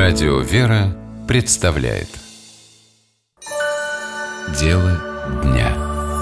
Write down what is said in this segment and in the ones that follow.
Радио «Вера» представляет Дело дня.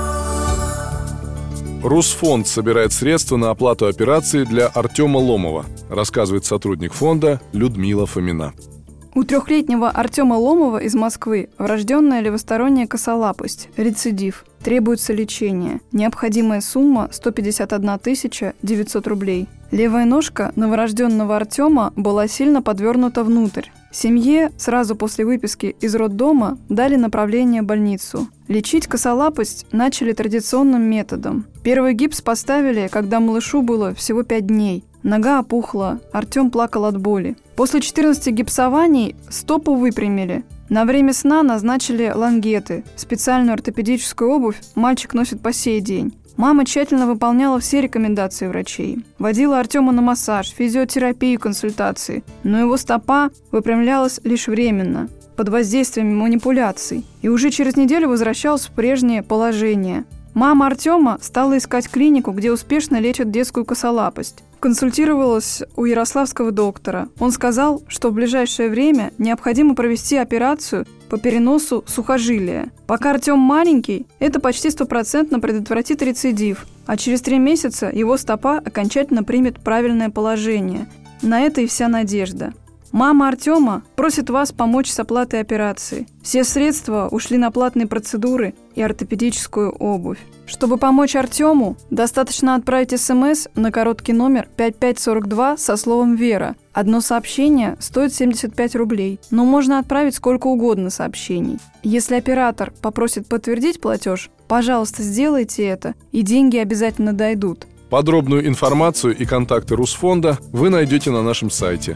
Русфонд собирает средства на оплату операции для Артема Ломова, рассказывает сотрудник фонда Людмила Фомина. У 3-летнего Артема Ломова из Москвы врожденная левосторонняя косолапость, рецидив. Требуется лечение. Необходимая сумма – 151 900 рублей. Левая ножка новорожденного Артема была сильно подвернута внутрь. Семье сразу после выписки из роддома дали направление в больницу. Лечить косолапость начали традиционным методом. Первый гипс поставили, когда малышу было всего 5 дней. Нога опухла, Артем плакал от боли. После 14 гипсований стопу выпрямили. На время сна назначили лангеты. Специальную ортопедическую обувь мальчик носит по сей день. Мама тщательно выполняла все рекомендации врачей. Водила Артема на массаж, физиотерапию, консультации. Но его стопа выпрямлялась лишь временно, под воздействием манипуляций. И уже через неделю возвращалась в прежнее положение. Мама Артема стала искать клинику, где успешно лечат детскую косолапость. Консультировалась у ярославского доктора. Он сказал, что в ближайшее время необходимо провести операцию по переносу сухожилия. Пока Артем маленький, это почти 100% предотвратит рецидив, а через 3 месяца его стопа окончательно примет правильное положение. На это и вся надежда. Мама Артема просит вас помочь с оплатой операции. Все средства ушли на платные процедуры и ортопедическую обувь. Чтобы помочь Артему, достаточно отправить СМС на короткий номер 5542 со словом «Вера». Одно сообщение стоит 75 рублей, но можно отправить сколько угодно сообщений. Если оператор попросит подтвердить платеж, пожалуйста, сделайте это, и деньги обязательно дойдут. Подробную информацию и контакты Русфонда вы найдете на нашем сайте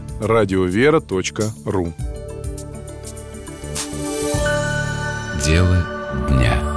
radiovera.ru. Дело дня.